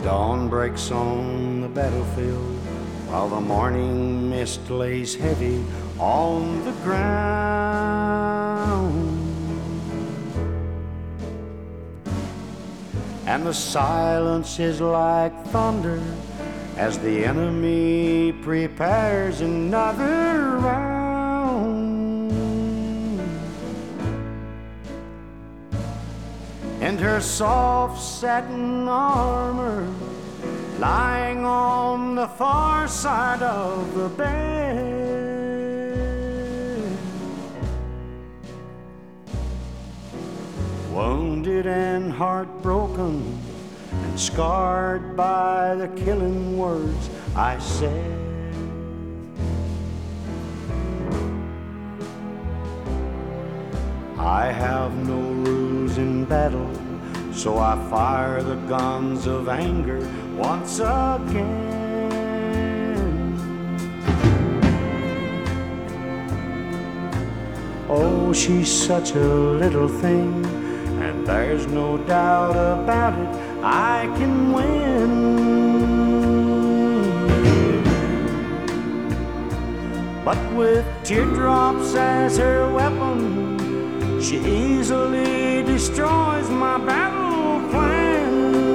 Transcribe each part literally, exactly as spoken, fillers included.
Dawn breaks on the battlefield while the morning mist lays heavy on the ground. And the silence is like thunder as the enemy prepares another round. And her soft satin armor lying on the far side of the bed, wounded and heartbroken and scarred by the killing words I said. I have no rules in battle, so I fire the guns of anger once again. Oh, she's such a little thing, and there's no doubt about it, I can win. But with teardrops as her weapon, she easily destroys my battle plan.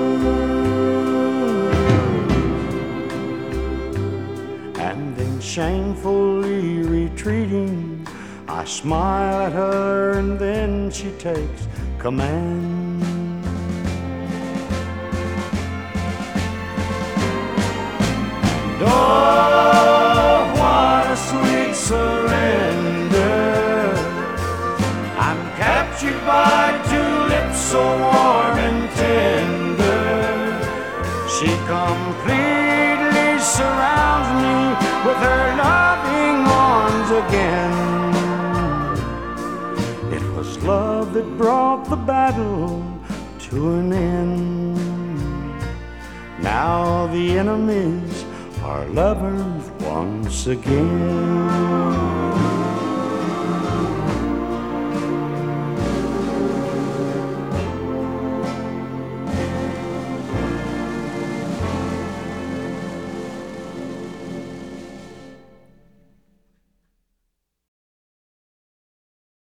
And then shamefully retreating, I smile at her and then she takes command. Oh, what a sweet surrender. I'm captured by two lips so warm and tender. She completely surrounds me with her loving arms again. It was love that brought the battle to an end. Now the enemies are lovers once again.